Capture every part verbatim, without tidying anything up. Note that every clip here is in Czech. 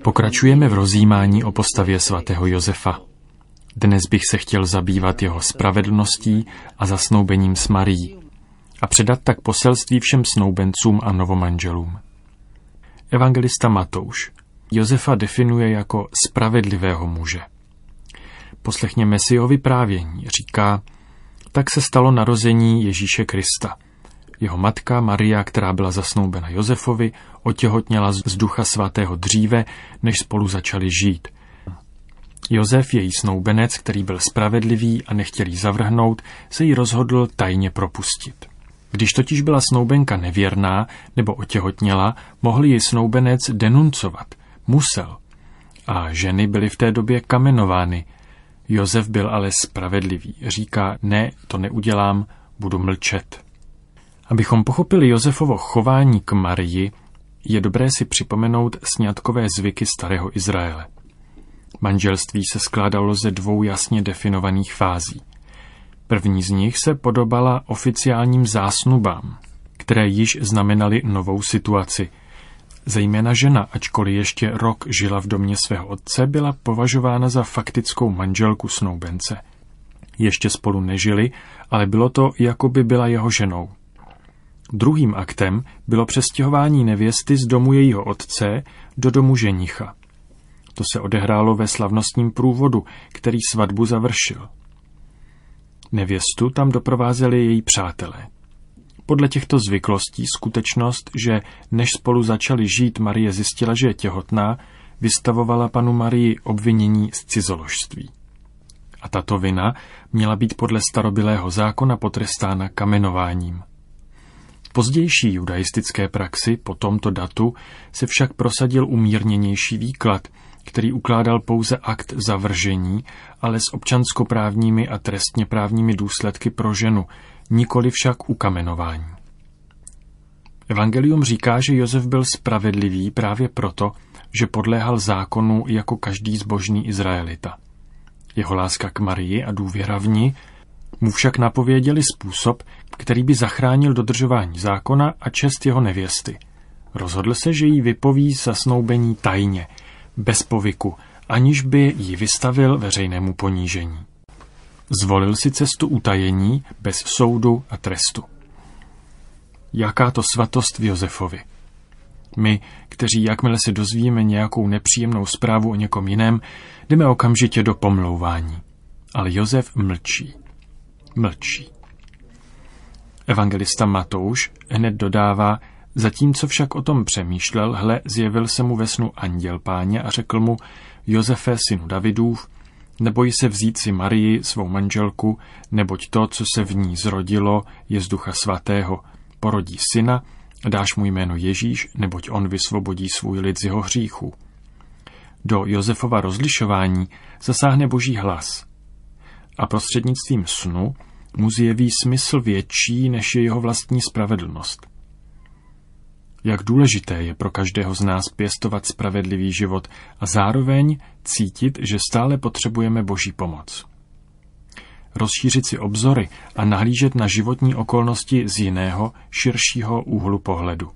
Pokračujeme v rozjímání o postavě svatého Josefa. Dnes bych se chtěl zabývat jeho spravedlností a zasnoubením s Marií a předat tak poselství všem snoubencům a novomanželům. Evangelista Matouš Josefa definuje jako spravedlivého muže. Poslechněme si jeho vyprávění. Říká, tak se stalo narození Ježíše Krista. Jeho matka Maria, která byla zasnoubena Josefovi, otěhotněla z Ducha Svatého dříve, než spolu začali žít. Josef, její snoubenec, který byl spravedlivý a nechtěl jí zavrhnout, se jí rozhodl tajně propustit. Když totiž byla snoubenka nevěrná nebo otěhotněla, mohl ji snoubenec denuncovat. Musel. A ženy byly v té době kamenovány. Josef byl ale spravedlivý. Říká, ne, to neudělám, budu mlčet. Abychom pochopili Josefovo chování k Marii, je dobré si připomenout sňatkové zvyky starého Izraele. Manželství se skládalo ze dvou jasně definovaných fází. První z nich se podobala oficiálním zásnubám, které již znamenaly novou situaci. Zejména žena, ačkoliv ještě rok žila v domě svého otce, byla považována za faktickou manželku snoubence. Ještě spolu nežili, ale bylo to, jako by byla jeho ženou. Druhým aktem bylo přestěhování nevěsty z domu jejího otce do domu ženicha. To se odehrálo ve slavnostním průvodu, který svatbu završil. Nevěstu tam doprovázeli její přátelé. Podle těchto zvyklostí skutečnost, že než spolu začali žít, Marie zjistila, že je těhotná, vystavovala panu Marii obvinění z cizoložství. A tato vina měla být podle starobylého zákona potrestána kamenováním. V pozdější judaistické praxi po tomto datu se však prosadil umírněnější výklad, který ukládal pouze akt zavržení, ale s občanskoprávními a trestně právními důsledky pro ženu, nikoli však ukamenování. Evangelium říká, že Josef byl spravedlivý právě proto, že podléhal zákonu jako každý zbožný Izraelita. Jeho láska k Marii a důvěra v ní mu však napověděli způsob, který by zachránil dodržování zákona a čest jeho nevěsty. Rozhodl se, že jí vypoví zasnoubení tajně, bez povyku, aniž by ji vystavil veřejnému ponížení. Zvolil si cestu utajení bez soudu a trestu. Jaká to svatost v Josefovi. My, kteří jakmile se dozvíme nějakou nepříjemnou zprávu o někom jiném, jdeme okamžitě do pomlouvání. Ale Josef mlčí. Mlčí. Evangelista Matouš hned dodává, zatímco však o tom přemýšlel, hle, zjevil se mu ve snu anděl Páně a řekl mu, Josefe, synu Davidův, neboj se vzít si Marii, svou manželku, neboť to, co se v ní zrodilo, je z Ducha Svatého. Porodí syna, dáš mu jméno Ježíš, neboť on vysvobodí svůj lid z jeho hříchu. Do Josefova rozlišování zasáhne Boží hlas a prostřednictvím snu mu zjeví smysl větší, než je jeho vlastní spravedlnost. Jak důležité je pro každého z nás pěstovat spravedlivý život a zároveň cítit, že stále potřebujeme Boží pomoc. Rozšířit si obzory a nahlížet na životní okolnosti z jiného, širšího úhlu pohledu.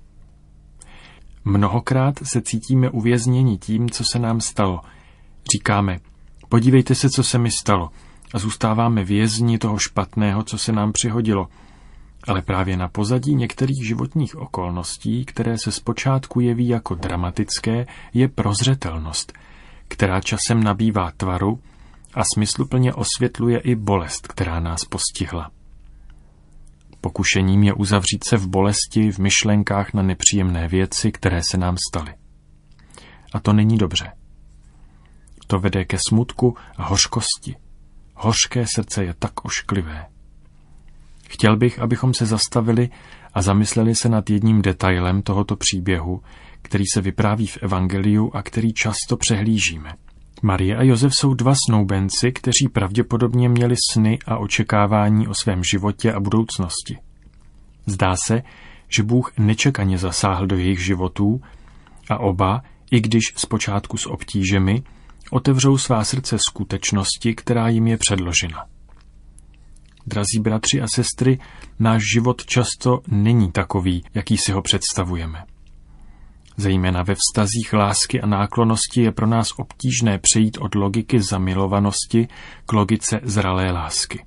Mnohokrát se cítíme uvězněni tím, co se nám stalo. Říkáme, podívejte se, co se mi stalo, a zůstáváme vězni toho špatného, co se nám přihodilo. Ale právě na pozadí některých životních okolností, které se zpočátku jeví jako dramatické, je prozřetelnost, která časem nabývá tvaru a smysluplně osvětluje i bolest, která nás postihla. Pokušením je uzavřít se v bolesti, v myšlenkách na nepříjemné věci, které se nám staly. A to není dobře. To vede ke smutku a hořkosti. Hořké srdce je tak ošklivé. Chtěl bych, abychom se zastavili a zamysleli se nad jedním detailem tohoto příběhu, který se vypráví v Evangeliu a který často přehlížíme. Marie a Josef jsou dva snoubenci, kteří pravděpodobně měli sny a očekávání o svém životě a budoucnosti. Zdá se, že Bůh nečekaně zasáhl do jejich životů a oba, i když zpočátku s obtížemi, otevřou svá srdce skutečnosti, která jim je předložena. Drazí bratři a sestry, náš život často není takový, jaký si ho představujeme. Zejména ve vztazích lásky a náklonnosti je pro nás obtížné přejít od logiky zamilovanosti k logice zralé lásky.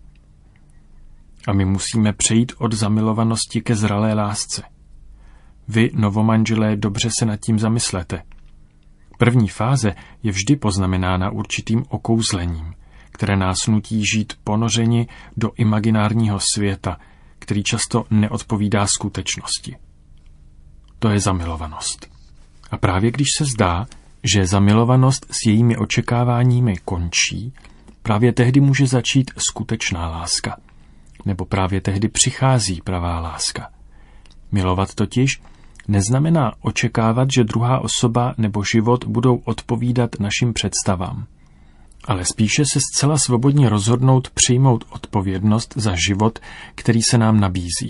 A my musíme přejít od zamilovanosti ke zralé lásce. Vy, novomanželé, dobře se nad tím zamyslete. První fáze je vždy poznamenána určitým okouzlením, které nás nutí žít ponořeni do imaginárního světa, který často neodpovídá skutečnosti. To je zamilovanost. A právě když se zdá, že zamilovanost s jejími očekáváními končí, právě tehdy může začít skutečná láska. Nebo právě tehdy přichází pravá láska. Milovat totiž neznamená očekávat, že druhá osoba nebo život budou odpovídat našim představám, ale spíše se zcela svobodně rozhodnout přijmout odpovědnost za život, který se nám nabízí.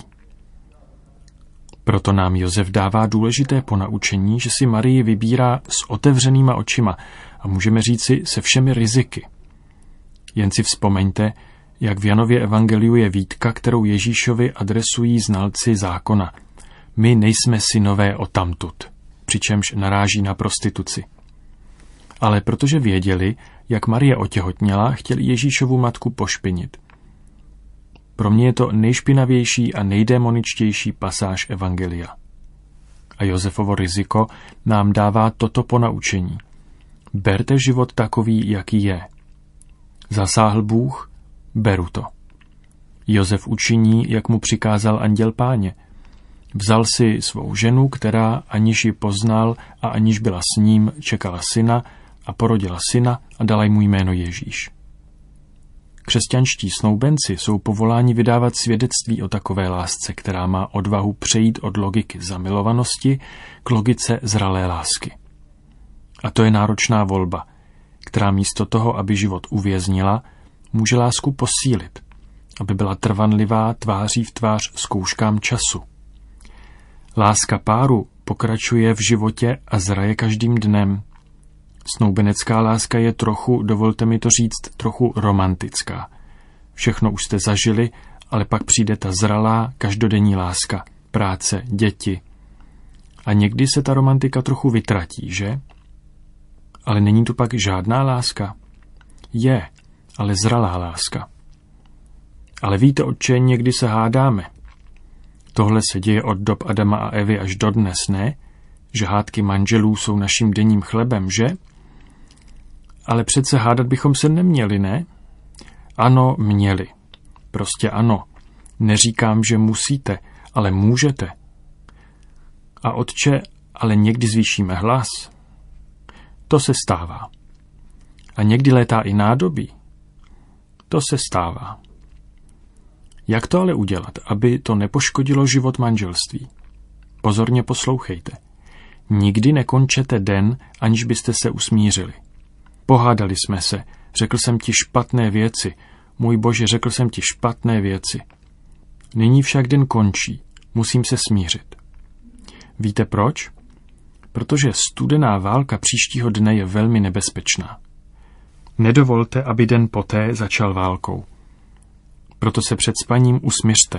Proto nám Josef dává důležité ponaučení, že si Marii vybírá s otevřenýma očima a můžeme říci se všemi riziky. Jen si vzpomeňte, jak v Janově evangeliu je výtka, kterou Ježíšovi adresují znalci zákona. My nejsme synové odtamtud, přičemž naráží na prostituci. Ale protože věděli, jak Marie otěhotněla, chtěli Ježíšovu matku pošpinit. Pro mě je to nejšpinavější a nejdémoničtější pasáž evangelia. A Josefovo riziko nám dává toto ponaučení. Berte život takový, jaký je. Zasáhl Bůh, beru to. Josef učiní, jak mu přikázal anděl Páně. Vzal si svou ženu, která, aniž ji poznal a aniž byla s ním, čekala syna a porodila syna a dala mu jméno Ježíš. Křesťanští snoubenci jsou povoláni vydávat svědectví o takové lásce, která má odvahu přejít od logiky zamilovanosti k logice zralé lásky. A to je náročná volba, která místo toho, aby život uvěznila, může lásku posílit, aby byla trvanlivá tváří v tvář zkouškám času. Láska páru pokračuje v životě a zraje každým dnem. Snoubenecká láska je trochu, dovolte mi to říct, trochu romantická. Všechno už jste zažili, ale pak přijde ta zralá, každodenní láska, práce, děti. A někdy se ta romantika trochu vytratí, že? Ale není tu pak žádná láska? Je, ale zralá láska. Ale víte, otče, někdy se hádáme. Tohle se děje od dob Adama a Evy až dodnes, ne? Že hádky manželů jsou naším denním chlebem, že? Ale přece hádat bychom se neměli, ne? Ano, měli. Prostě ano. Neříkám, že musíte, ale můžete. A otče, ale někdy zvýšíme hlas. To se stává. A někdy létá i nádobí. To se stává. Jak to ale udělat, aby to nepoškodilo život manželství? Pozorně poslouchejte. Nikdy nekončete den, aniž byste se usmířili. Pohádali jsme se, řekl jsem ti špatné věci, můj Bože, řekl jsem ti špatné věci. Nyní však den končí, musím se smířit. Víte proč? Protože studená válka příštího dne je velmi nebezpečná. Nedovolte, aby den poté začal válkou. Proto se před spaním usmiřte.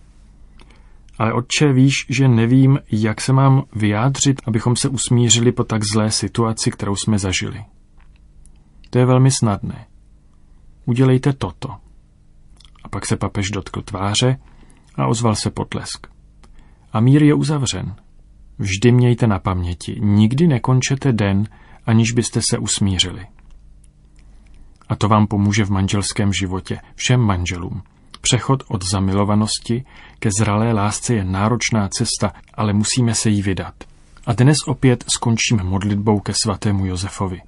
Ale otče, víš, že nevím, jak se mám vyjádřit, abychom se usmířili po tak zlé situaci, kterou jsme zažili. To je velmi snadné. Udělejte toto. A pak se papež dotkl tváře a ozval se potlesk. A mír je uzavřen. Vždy mějte na paměti, nikdy nekončete den, aniž byste se usmířili. A to vám pomůže v manželském životě, všem manželům. Přechod od zamilovanosti ke zralé lásce je náročná cesta, ale musíme se jí vydat. A dnes opět skončíme modlitbou ke svatému Josefovi.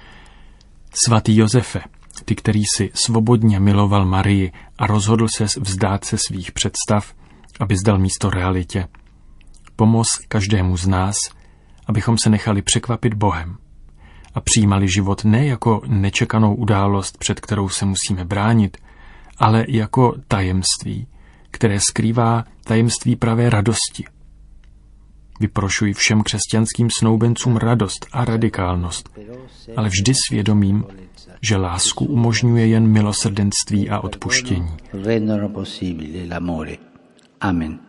Svatý Josefe, ty, který si svobodně miloval Marii a rozhodl ses vzdát se svých představ, aby dal místo realitě, pomoz každému z nás, abychom se nechali překvapit Bohem a přijímali život ne jako nečekanou událost, před kterou se musíme bránit, ale jako tajemství, které skrývá tajemství pravé radosti. Vyprošuji všem křesťanským snoubencům radost a radikálnost, ale vždy svědomím, že lásku umožňuje jen milosrdenství a odpuštění. Amen.